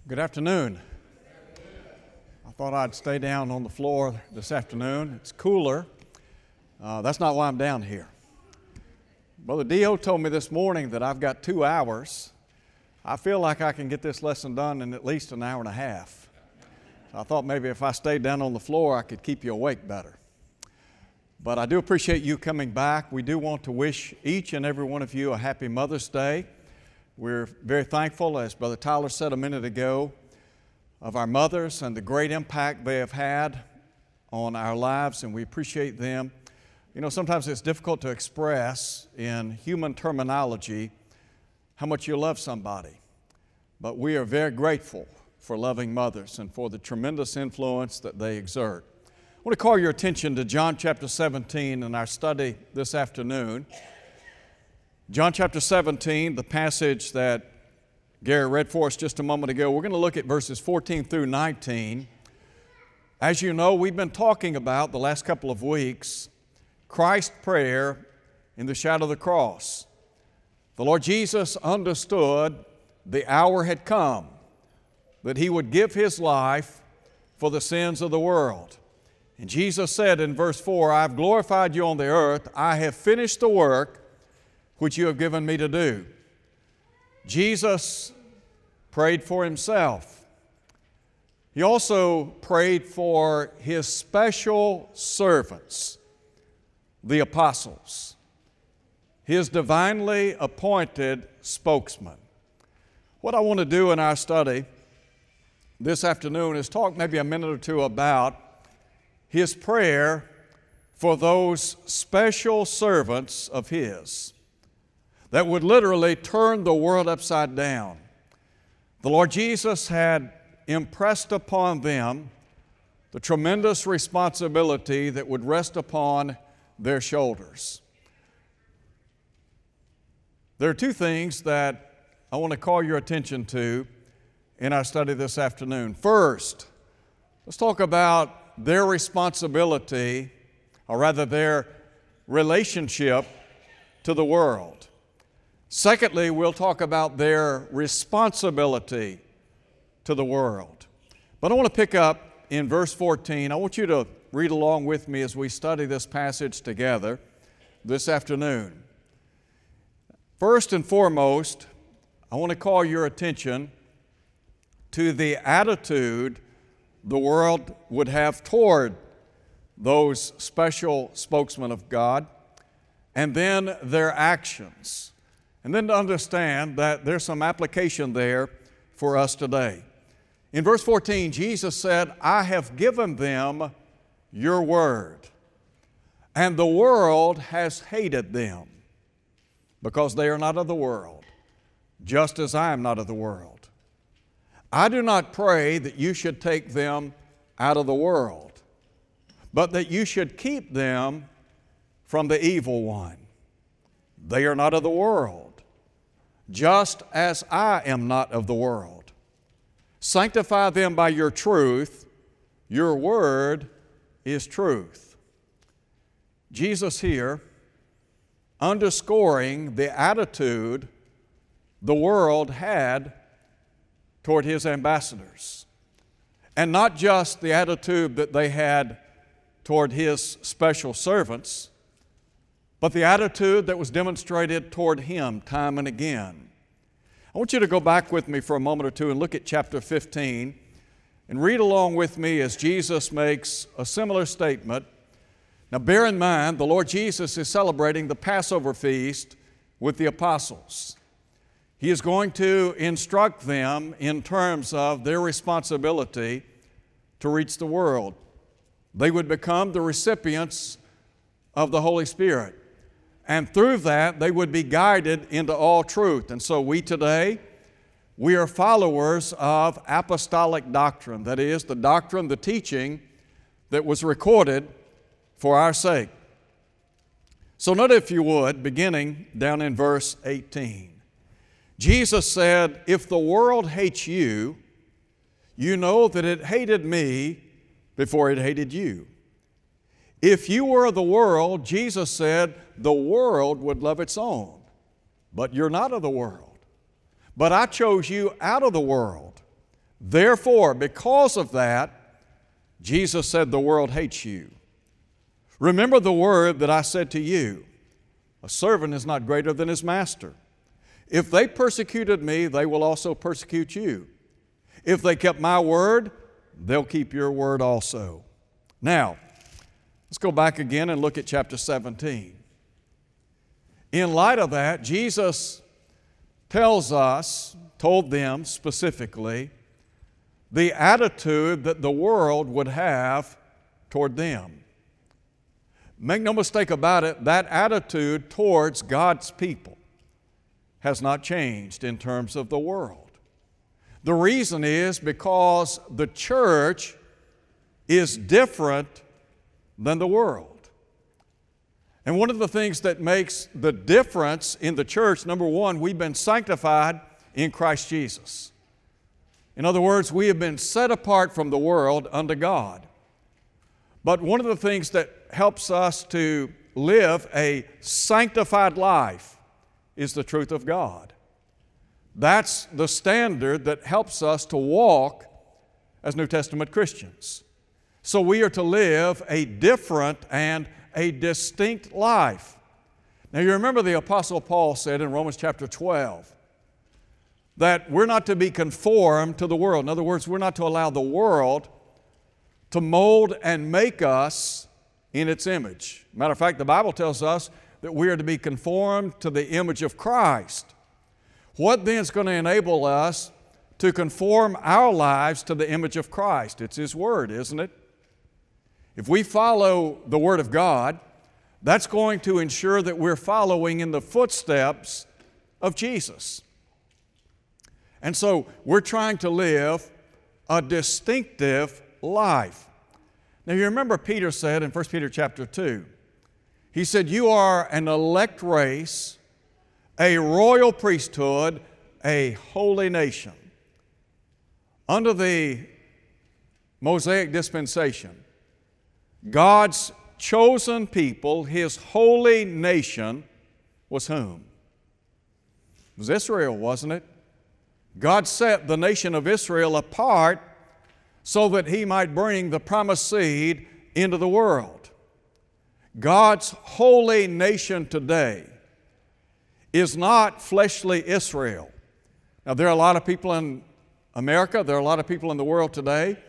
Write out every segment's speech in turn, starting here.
Good afternoon. I thought I'd stay down on the floor this afternoon. It's cooler. That's not why I'm down here. Brother Dio told me this morning that I've got 2 hours. I feel like I can get this lesson done in at least an hour and a half. So I thought maybe if I stayed down on the floor, I could keep you awake better. But I do appreciate you coming back. We do want to wish each and every one of you a happy Mother's Day. We're very thankful, as Brother Tyler said a minute ago, of our mothers and the great impact they have had on our lives, and we appreciate them. You know, sometimes it's difficult to express in human terminology how much you love somebody, but we are very grateful for loving mothers and for the tremendous influence that they exert. I want to call your attention to John chapter 17 in our study this afternoon. John chapter 17, the passage that Gary read for us just a moment ago, we're going to look at verses 14 through 19. As you know, we've been talking about the last couple of weeks Christ's prayer in the shadow of the cross. The Lord Jesus understood the hour had come that He would give His life for the sins of the world. And Jesus said in verse 4, "I have glorified you on the earth. I have finished the work which you have given me to do." Jesus prayed for Himself. He also prayed for His special servants, the apostles, His divinely appointed spokesman. What I want to do in our study this afternoon is talk maybe a minute or two about His prayer for those special servants of His that would literally turn the world upside down. The Lord Jesus had impressed upon them the tremendous responsibility that would rest upon their shoulders. There are two things that I want to call your attention to in our study this afternoon. First, let's talk about their responsibility, or rather their relationship to the world. Secondly, we'll talk about their responsibility to the world. But I want to pick up in verse 14. I want you to read along with me as we study this passage together this afternoon. First and foremost, I want to call your attention to the attitude the world would have toward those special spokesmen of God, and then their actions. And then to understand that there's some application there for us today. In verse 14, Jesus said, "I have given them your word, and the world has hated them, because they are not of the world, just as I am not of the world. I do not pray that you should take them out of the world, but that you should keep them from the evil one. They are not of the world, just as I am not of the world. Sanctify them by your truth. Your word is truth." Jesus here underscoring the attitude the world had toward His ambassadors. And not just the attitude that they had toward His special servants, but the attitude that was demonstrated toward Him time and again. I want you to go back with me for a moment or two and look at chapter 15 and read along with me as Jesus makes a similar statement. Now bear in mind, the Lord Jesus is celebrating the Passover feast with the apostles. He is going to instruct them in terms of their responsibility to reach the world. They would become the recipients of the Holy Spirit. And through that, they would be guided into all truth. And so we today, we are followers of apostolic doctrine. That is, the doctrine, the teaching that was recorded for our sake. So note, if you would, beginning down in verse 18. Jesus said, "If the world hates you, you know that it hated me before it hated you. If you were of the world," Jesus said, "the world would love its own. But you're not of the world. But I chose you out of the world. Therefore, because of that, Jesus said the world hates you. Remember the word that I said to you, a servant is not greater than his master. If they persecuted me, they will also persecute you. If they kept my word, they'll keep your word also. Now, let's go back again and look at chapter 17. In light of that, Jesus told them specifically, the attitude that the world would have toward them. Make no mistake about it, that attitude towards God's people has not changed in terms of the world. The reason is because the church is different than the world. And one of the things that makes the difference in the church, number one, we've been sanctified in Christ Jesus. In other words, we have been set apart from the world unto God. But one of the things that helps us to live a sanctified life is the truth of God. That's the standard that helps us to walk as New Testament Christians. So we are to live a different and a distinct life. Now you remember the Apostle Paul said in Romans chapter 12 that we're not to be conformed to the world. In other words, we're not to allow the world to mold and make us in its image. Matter of fact, the Bible tells us that we are to be conformed to the image of Christ. What then is going to enable us to conform our lives to the image of Christ? It's His Word, isn't it? If we follow the Word of God, that's going to ensure that we're following in the footsteps of Jesus. And so we're trying to live a distinctive life. Now you remember Peter said in 1 Peter chapter 2, he said, you are an elect race, a royal priesthood, a holy nation. Under the Mosaic dispensation, God's chosen people, His holy nation, was whom? It was Israel, wasn't it? God set the nation of Israel apart so that He might bring the promised seed into the world. God's holy nation today is not fleshly Israel. Now, there are a lot of people in America, there are a lot of people in the world today.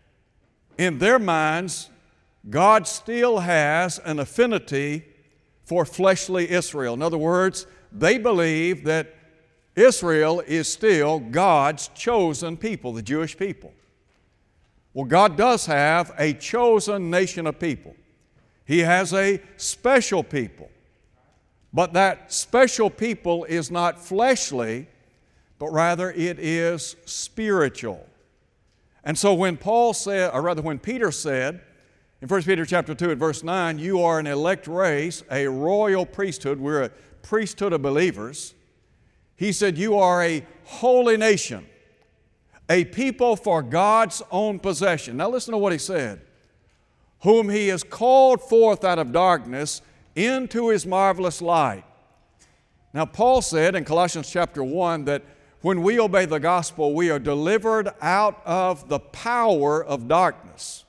In their minds, God still has an affinity for fleshly Israel. In other words, they believe that Israel is still God's chosen people, the Jewish people. Well, God does have a chosen nation of people. He has a special people. But that special people is not fleshly, but rather it is spiritual. And so when Peter said, in 1 Peter chapter 2 at verse 9, you are an elect race, a royal priesthood, we're a priesthood of believers. He said, you are a holy nation, a people for God's own possession. Now listen to what he said. Whom He has called forth out of darkness into His marvelous light. Now Paul said in Colossians chapter 1 that when we obey the gospel, we are delivered out of the power of darkness.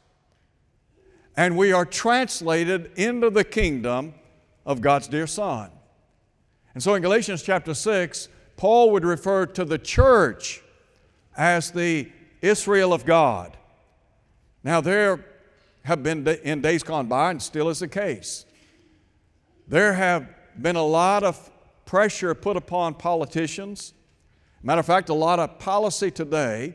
And we are translated into the kingdom of God's dear Son. And so in Galatians chapter 6, Paul would refer to the church as the Israel of God. Now there have been in days gone by, and still is the case, there have been a lot of pressure put upon politicians. Matter of fact, a lot of policy today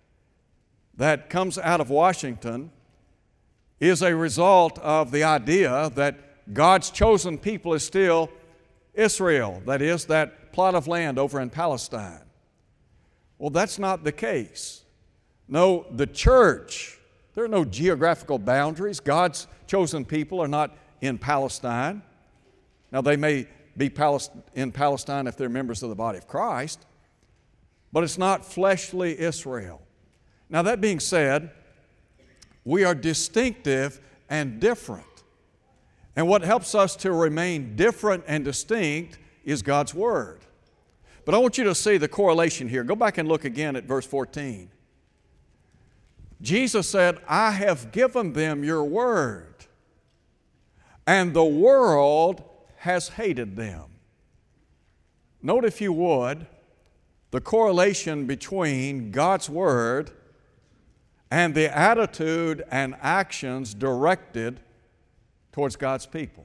that comes out of Washington is a result of the idea that God's chosen people is still Israel, that is, that plot of land over in Palestine. Well, that's not the case. No, the church, there are no geographical boundaries. God's chosen people are not in Palestine. Now, they may be in Palestine if they're members of the body of Christ, but it's not fleshly Israel. Now, that being said, we are distinctive and different. And what helps us to remain different and distinct is God's Word. But I want you to see the correlation here. Go back and look again at verse 14. Jesus said, I have given them your word, and the world has hated them. Note, if you would, the correlation between God's word and the attitude and actions directed towards God's people.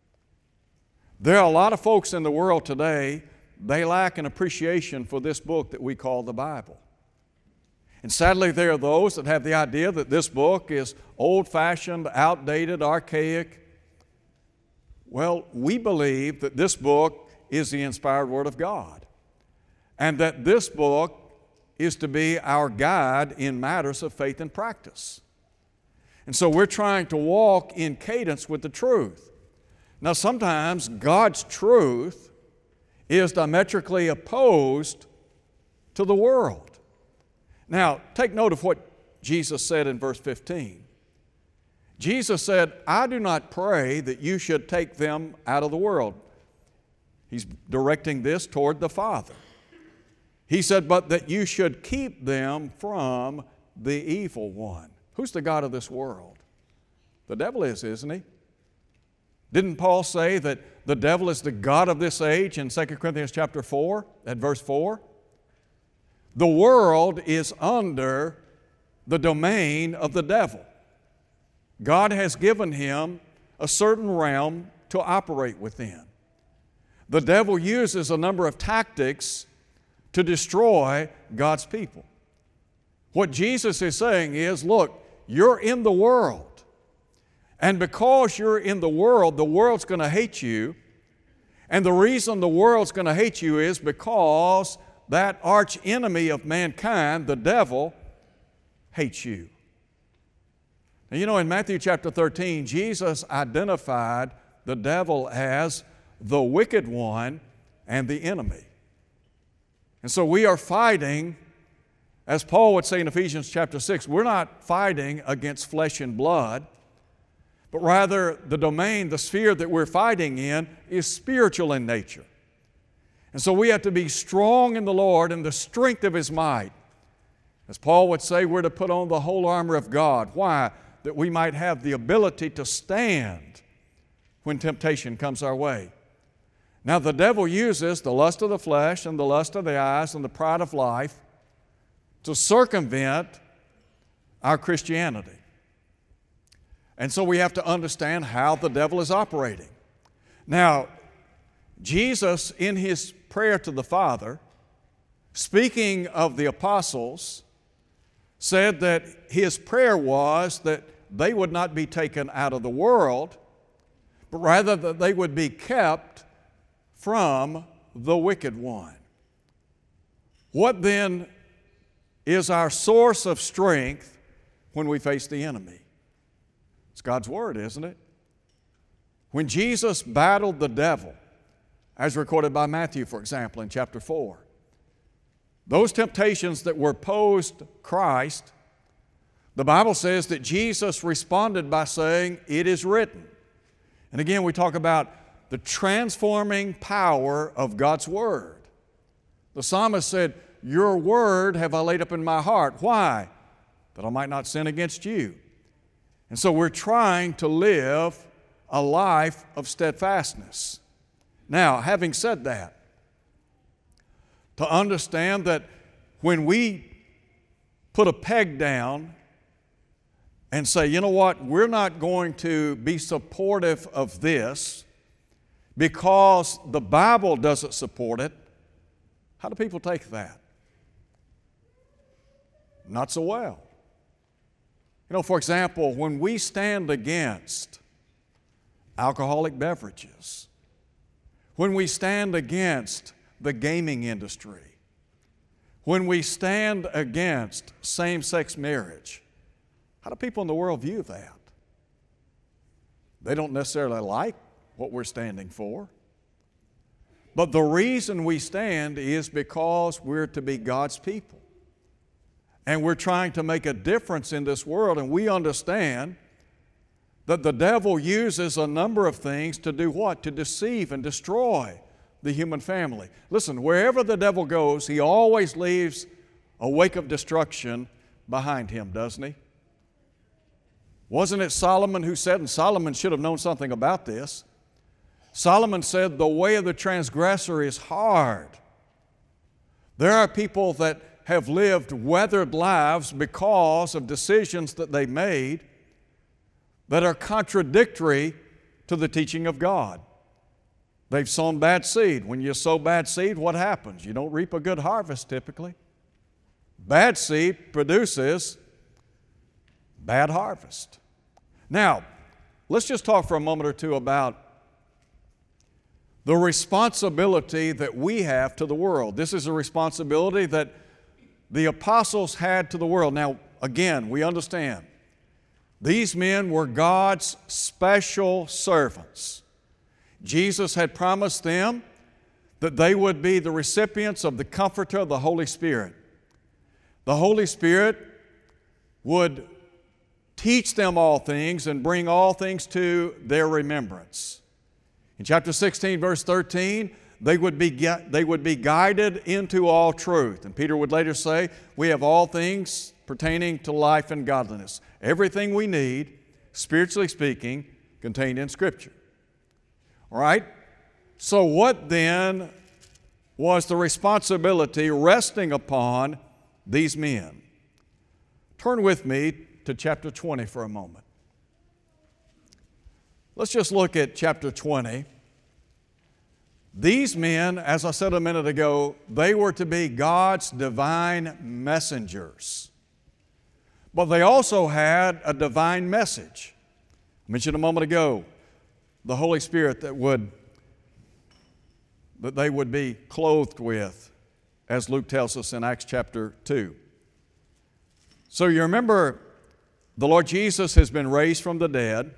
There are a lot of folks in the world today, they lack an appreciation for this book that we call the Bible. And sadly, there are those that have the idea that this book is old-fashioned, outdated, archaic. Well, we believe that this book is the inspired Word of God, and that this book is to be our guide in matters of faith and practice. And so we're trying to walk in cadence with the truth. Now, sometimes God's truth is diametrically opposed to the world. Now, take note of what Jesus said in verse 15. Jesus said, I do not pray that you should take them out of the world. He's directing this toward the Father. He said, but that you should keep them from the evil one. Who's the god of this world? The devil is, isn't he? Didn't Paul say that the devil is the god of this age in 2 Corinthians chapter 4, at verse 4? The world is under the domain of the devil. God has given him a certain realm to operate within. The devil uses a number of tactics to destroy God's people. What Jesus is saying is, look, you're in the world. And because you're in the world's going to hate you. And the reason the world's going to hate you is because that arch enemy of mankind, the devil, hates you. Now, you know, in Matthew chapter 13, Jesus identified the devil as the wicked one and the enemy. And so we are fighting, as Paul would say in Ephesians chapter 6, we're not fighting against flesh and blood, but rather the domain, the sphere that we're fighting in is spiritual in nature. And so we have to be strong in the Lord and the strength of His might. As Paul would say, we're to put on the whole armor of God. Why? That we might have the ability to stand when temptation comes our way. Now, the devil uses the lust of the flesh and the lust of the eyes and the pride of life to circumvent our Christianity. And so we have to understand how the devil is operating. Now, Jesus, in His prayer to the Father, speaking of the apostles, said that His prayer was that they would not be taken out of the world, but rather that they would be kept from the wicked one. What then is our source of strength when we face the enemy? It's God's Word, isn't it? When Jesus battled the devil, as recorded by Matthew, for example, in chapter 4, those temptations that were posed Christ, the Bible says that Jesus responded by saying, "It is written." And again, we talk about the transforming power of God's Word. The psalmist said, "Your word have I laid up in my heart." Why? That I might not sin against you. And so we're trying to live a life of steadfastness. Now, having said that, to understand that when we put a peg down and say, you know what, we're not going to be supportive of this because the Bible doesn't support it, how do people take that? Not so well. You know, for example, when we stand against alcoholic beverages, when we stand against the gaming industry, when we stand against same-sex marriage, how do people in the world view that? They don't necessarily like what we're standing for. But the reason we stand is because we're to be God's people. And we're trying to make a difference in this world, and we understand that the devil uses a number of things to do what? To deceive and destroy the human family. Listen, wherever the devil goes, he always leaves a wake of destruction behind him, doesn't he? Wasn't it Solomon who said, and Solomon should have known something about this, Solomon said, the way of the transgressor is hard. There are people that have lived weathered lives because of decisions that they made that are contradictory to the teaching of God. They've sown bad seed. When you sow bad seed, what happens? You don't reap a good harvest typically. Bad seed produces bad harvest. Now, let's just talk for a moment or two about the responsibility that we have to the world. This is a responsibility that the apostles had to the world. Now, again, we understand these men were God's special servants. Jesus had promised them that they would be the recipients of the Comforter of the Holy Spirit. The Holy Spirit would teach them all things and bring all things to their remembrance. In chapter 16, verse 13, they would be guided into all truth. And Peter would later say, we have all things pertaining to life and godliness. Everything we need, spiritually speaking, contained in Scripture. All right? So what then was the responsibility resting upon these men? Turn with me to chapter 20 for a moment. Let's just look at chapter 20. These men, as I said a minute ago, they were to be God's divine messengers. But they also had a divine message. I mentioned a moment ago the Holy Spirit that they would be clothed with, as Luke tells us in Acts chapter 2. So you remember the Lord Jesus has been raised from the dead,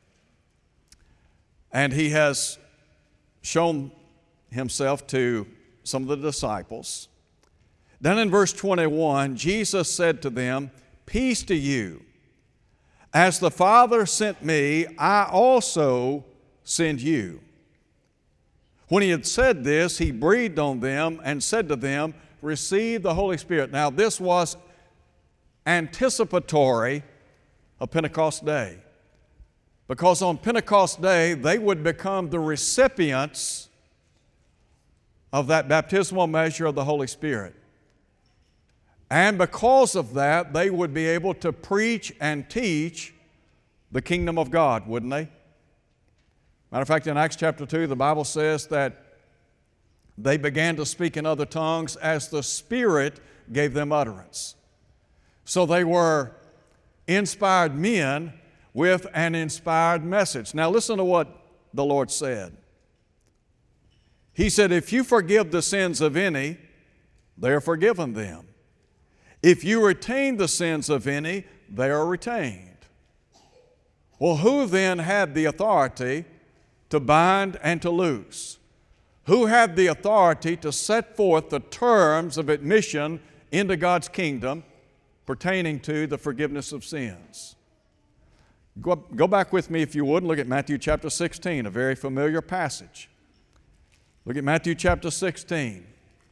and He has shown Himself to some of the disciples. Then in verse 21, Jesus said to them, "Peace to you. As the Father sent me, I also send you." When He had said this, He breathed on them and said to them, "Receive the Holy Spirit." Now this was anticipatory of Pentecost Day, because on Pentecost Day they would become the recipients of that baptismal measure of the Holy Spirit. And because of that, they would be able to preach and teach the kingdom of God, wouldn't they? Matter of fact, in Acts chapter 2, the Bible says that they began to speak in other tongues as the Spirit gave them utterance. So they were inspired men with an inspired message. Now listen to what the Lord said. He said, "If you forgive the sins of any, they are forgiven them. If you retain the sins of any, they are retained." Well, who then had the authority to bind and to loose? Who had the authority to set forth the terms of admission into God's kingdom pertaining to the forgiveness of sins? Go back with me, if you would, and look at Matthew chapter 16, a very familiar passage. Look at Matthew chapter 16.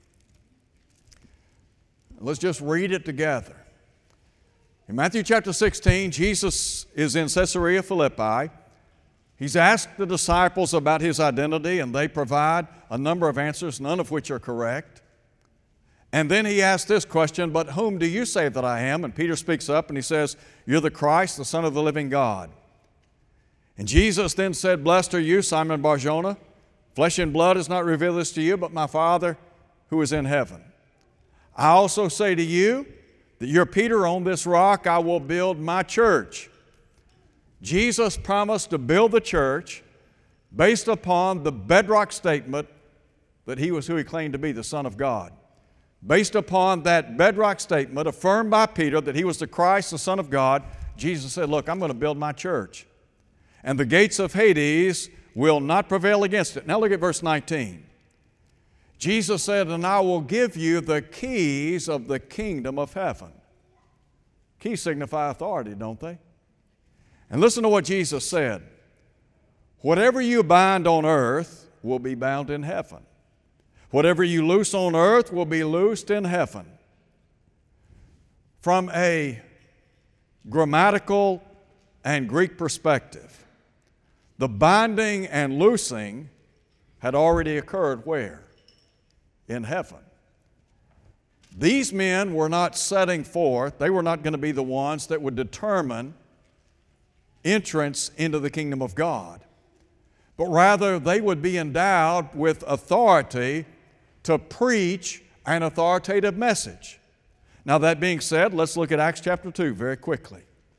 Let's just read it together. In Matthew chapter 16, Jesus is in Caesarea Philippi. He's asked the disciples about His identity, and they provide a number of answers, none of which are correct. And then He asks this question, "But whom do you say that I am?" And Peter speaks up and he says, "You're the Christ, the Son of the living God." And Jesus then said, "Blessed are you, Simon Bar-Jonah. Flesh and blood has not revealed this to you, but my Father who is in heaven. I also say to you that you're Peter, on this rock I will build my church." Jesus promised to build the church based upon the bedrock statement that He was who He claimed to be, the Son of God. Based upon that bedrock statement affirmed by Peter that He was the Christ, the Son of God, Jesus said, "Look, I'm going to build my church, and the gates of Hades will not prevail against it." Now look at verse 19. Jesus said, "And I will give you the keys of the kingdom of heaven." Keys signify authority, don't they? And listen to what Jesus said. "Whatever you bind on earth will be bound in heaven. Whatever you loose on earth will be loosed in heaven." from a grammatical and Greek perspective, the binding and loosing had already occurred where? In heaven. These men were not setting forth, they were not going to be the ones that would determine entrance into the kingdom of God, but rather they would be endowed with authority to preach an authoritative message. Now, that being said, let's look at Acts chapter 2 very quickly.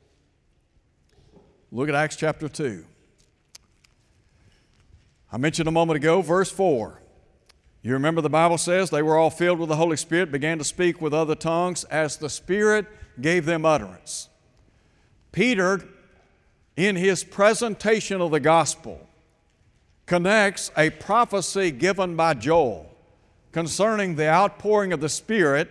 Look at Acts chapter 2. I mentioned a moment ago, verse 4. You remember the Bible says they were all filled with the Holy Spirit, began to speak with other tongues as the Spirit gave them utterance. Peter, in his presentation of the gospel, connects a prophecy given by Joel concerning the outpouring of the Spirit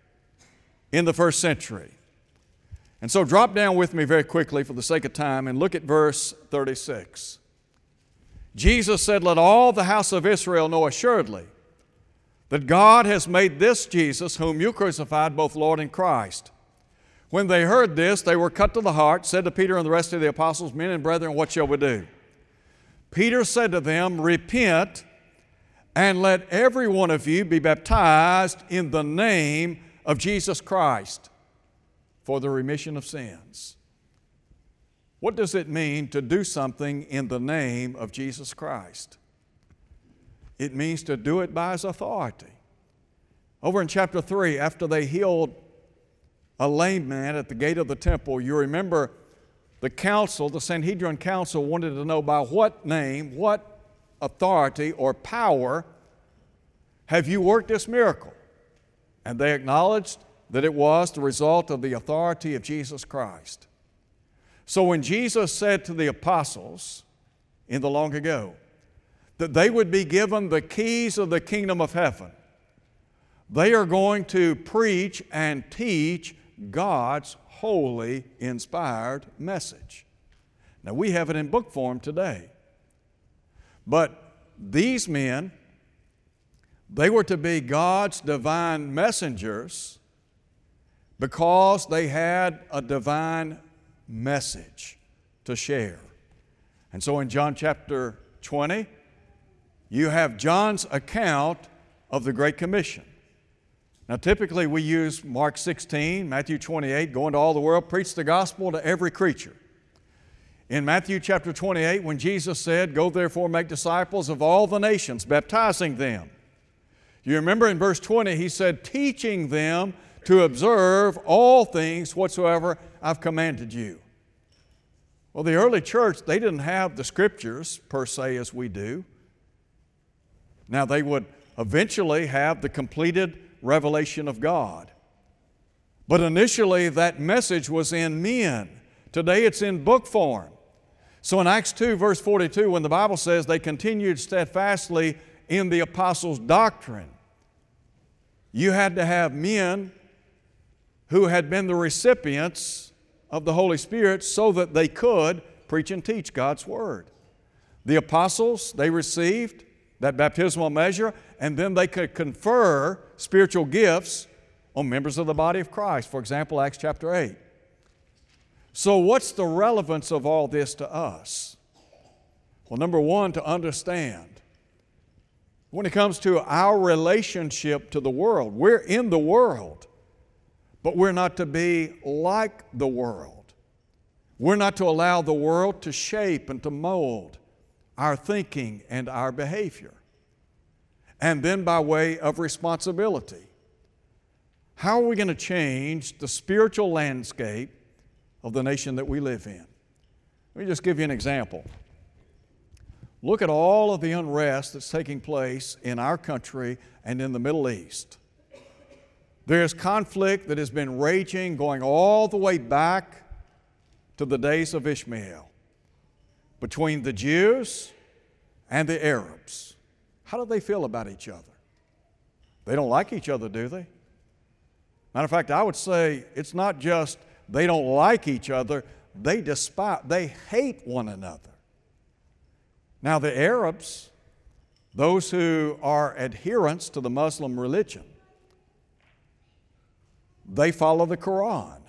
in the first century. And so drop down with me very quickly for the sake of time and look at verse 36. Jesus said, "Let all the house of Israel know assuredly that God has made this Jesus, whom you crucified, both Lord and Christ." When they heard this, they were cut to the heart, said to Peter and the rest of the apostles, "Men and brethren, what shall we do?" Peter said to them, "Repent, and let every one of you be baptized in the name of Jesus Christ for the remission of sins." What does it mean to do something in the name of Jesus Christ? It means to do it by His authority. Over in chapter 3, after they healed a lame man at the gate of the temple, you remember the council, the Sanhedrin council, wanted to know by what name, what authority or power have you worked this miracle? And they acknowledged that it was the result of the authority of Jesus Christ. So when Jesus said to the apostles in the long ago that they would be given the keys of the kingdom of heaven, they are going to preach and teach God's holy, inspired message. Now, we have it in book form today. But these men, they were to be God's divine messengers because they had a divine message to share. And so in John chapter 20, you have John's account of the Great Commission. Now, typically we use Mark 16, Matthew 28, go into all the world, preach the gospel to every creature. In Matthew chapter 28, when Jesus said, "Go therefore make disciples of all the nations, baptizing them." You remember in verse 20, He said, "Teaching them to observe all things whatsoever I've commanded you." Well, the early church, they didn't have the Scriptures per se as we do. Now, they would eventually have the completed revelation of God. But initially, that message was in men. Today, it's in book form. So in Acts 2, verse 42, when the Bible says they continued steadfastly in the apostles' doctrine, you had to have men who had been the recipients of the Holy Spirit so that they could preach and teach God's Word. The apostles, they received that baptismal measure, and then they could confer spiritual gifts on members of the body of Christ. For example, Acts chapter 8. So what's the relevance of all this to us? Well, number one, to understand when it comes to our relationship to the world, we're in the world, but we're not to be like the world. We're not to allow the world to shape and to mold our thinking and our behavior. And then by way of responsibility, how are we going to change the spiritual landscape of the nation that we live in? Let me just give you an example. Look at all of the unrest that's taking place in our country and in the Middle East. There's conflict that has been raging going all the way back to the days of Ishmael between the Jews and the Arabs. How do they feel about each other? They don't like each other, do they? Matter of fact, I would say it's not just they don't like each other, they hate one another. Now, the Arabs, those who are adherents to the Muslim religion, they follow the Quran.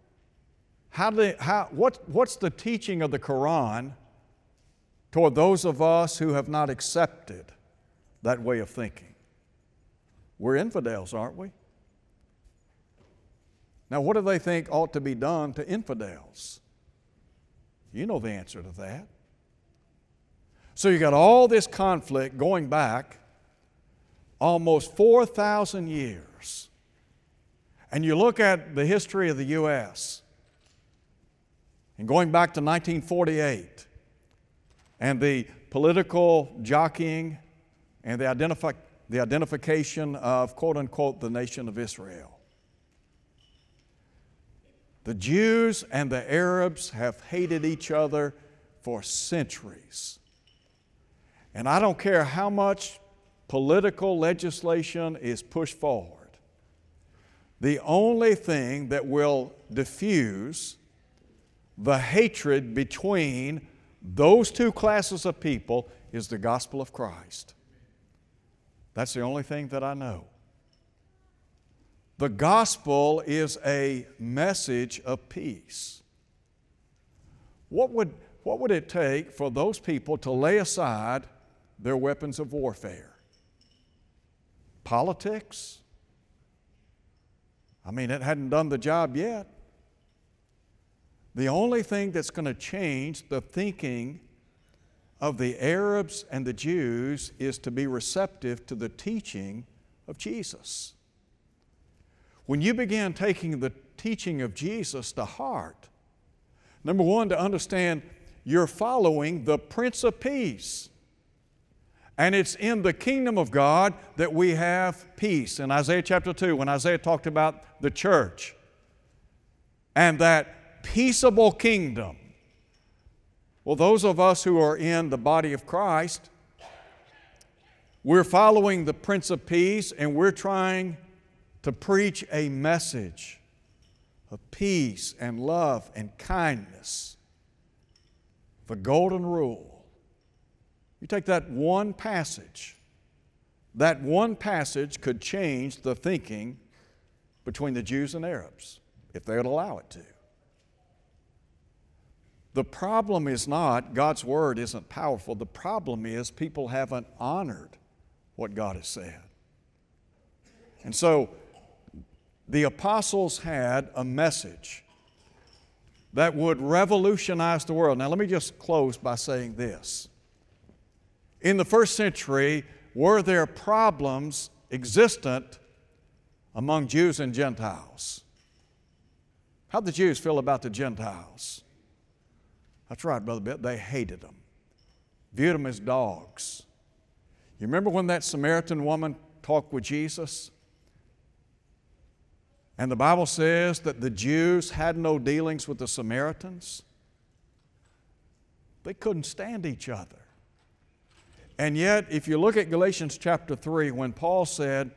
What's the teaching of the Quran toward those of us who have not accepted that way of thinking? We're infidels, aren't we? Now, what do they think ought to be done to infidels? You know the answer to that. So you got all this conflict going back almost 4,000 years. And you look at the history of the U.S. and going back to 1948 and the political jockeying and the identification of, quote unquote, the nation of Israel. The Jews and the Arabs have hated each other for centuries. And I don't care how much political legislation is pushed forward. The only thing that will diffuse the hatred between those two classes of people is the gospel of Christ. That's the only thing that I know. The gospel is a message of peace. What would it take for those people to lay aside their weapons of warfare? Politics? I mean, it hadn't done the job yet. The only thing that's going to change the thinking of the Arabs and the Jews is to be receptive to the teaching of Jesus. When you begin taking the teaching of Jesus to heart, number one, to understand you're following the Prince of Peace. And it's in the kingdom of God that we have peace. In Isaiah chapter 2, when Isaiah talked about the church and that peaceable kingdom, well, those of us who are in the body of Christ, we're following the Prince of Peace and we're trying to preach a message of peace and love and kindness. The golden rule. You take that one passage could change the thinking between the Jews and Arabs, if they would allow it to. The problem is not God's Word isn't powerful. The problem is people haven't honored what God has said. And so the apostles had a message that would revolutionize the world. Now let me just close by saying this. In the first century, were there problems existent among Jews and Gentiles? How'd the Jews feel about the Gentiles? That's right, Brother Bill. They hated them, viewed them as dogs. You remember when that Samaritan woman talked with Jesus? And the Bible says that the Jews had no dealings with the Samaritans. They couldn't stand each other. And yet, if you look at Galatians chapter 3, when Paul said,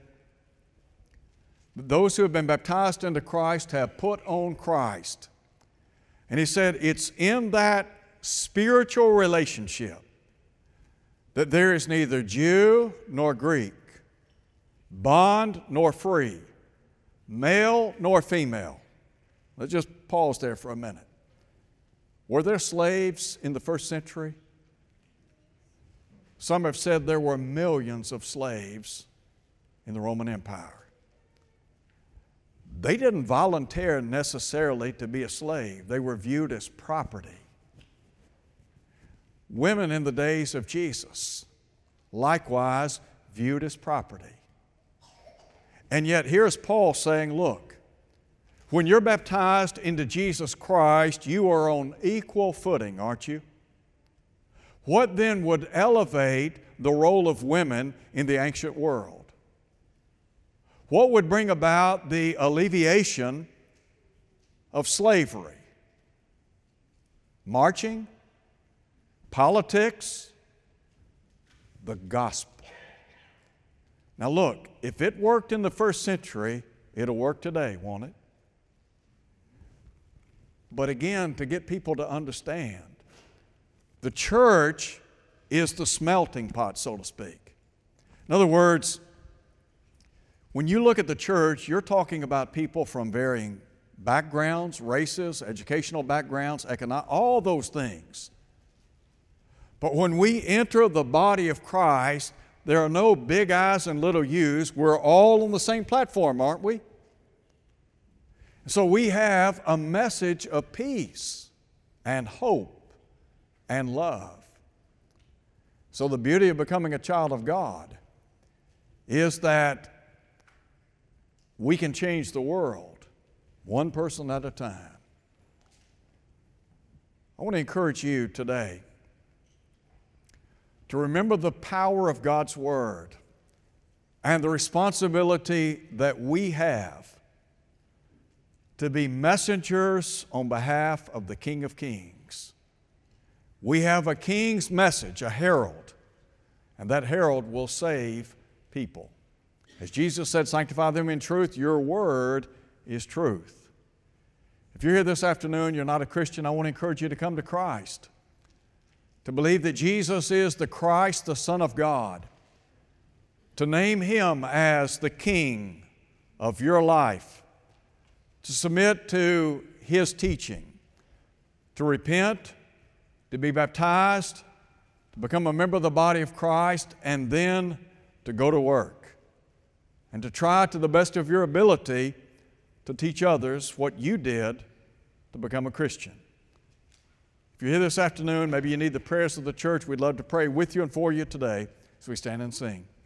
those who have been baptized into Christ have put on Christ. And he said, it's in that spiritual relationship that there is neither Jew nor Greek, bond nor free, male nor female. Let's just pause there for a minute. Were there slaves in the first century? Some have said there were millions of slaves in the Roman Empire. They didn't volunteer necessarily to be a slave. They were viewed as property. Women in the days of Jesus, likewise, viewed as property. And yet here's Paul saying, look, when you're baptized into Jesus Christ, you are on equal footing, aren't you? What then would elevate the role of women in the ancient world? What would bring about the alleviation of slavery? Marching? Politics? The gospel. Now look, if it worked in the first century, it'll work today, won't it? But again, to get people to understand, the church is the smelting pot, so to speak. In other words, When you look at the church, you're talking about people from varying backgrounds, races, educational backgrounds, all those things. But when we enter the body of Christ, there are no big I's and little U's. We're all on the same platform, aren't we? So we have a message of peace and hope and love. So the beauty of becoming a child of God is that we can change the world one person at a time. I want to encourage you today to remember the power of God's Word and the responsibility that we have to be messengers on behalf of the King of Kings. We have a king's message, a herald, and that herald will save people. As Jesus said, sanctify them in truth, your word is truth. If you're here this afternoon, you're not a Christian, I want to encourage you to come to Christ, to believe that Jesus is the Christ, the Son of God, to name Him as the King of your life, to submit to His teaching, to repent, to be baptized, to become a member of the body of Christ, and then to go to work and to try to the best of your ability to teach others what you did to become a Christian. If you're here this afternoon, maybe you need the prayers of the church, we'd love to pray with you and for you today as we stand and sing.